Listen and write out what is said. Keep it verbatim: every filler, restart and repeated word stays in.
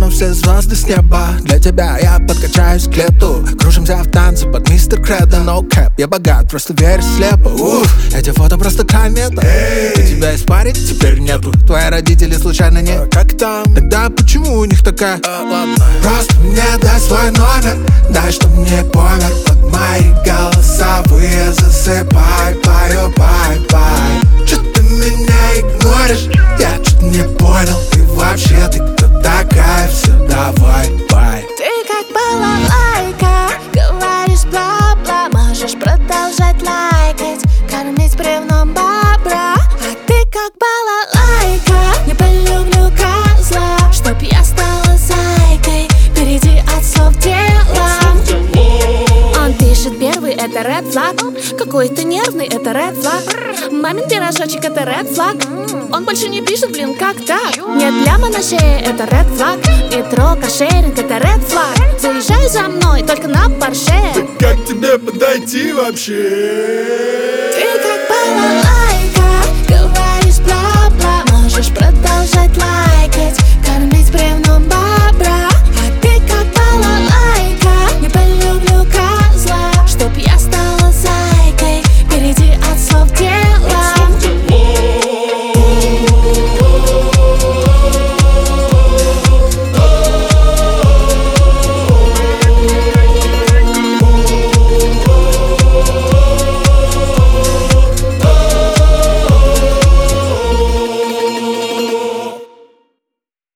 все звезды с неба. Для тебя я подкачаюсь к лету. Кружимся в танце под мистер Кредо. No cap, я богат, просто верь слепо. Уф, эти фото просто комета. У тебя испарить теперь нету. Твои родители случайно не а как там? Тогда почему у них такая? А, ладно. Просто мне дай свой номер, дай, чтоб мне помер под мои голосовые. Засыпай, пою, бай-бай. Чё ты меня игноришь? Я чё-то не понял. Ты вообще, ты кто такая? Все, давай, бай. Ты как балалайка, говоришь бла-бла. Можешь продолжать лайкать, кормить бревном бобра. А ты как балалайка, не полюблю козла. Чтоб я стала зайкой, перейди от слов в дело. Он пишет первый, это ред флаг. Какой ты нервный, это ред флаг. Мамин пирожочек, это ред флаг. Он больше не пишет, блин, как так? Нет ляма на шее, это ред флаг. Метро, кошеринг, это ред флаг. Заезжай за мной, только на Порше. Как тебе подойти вообще?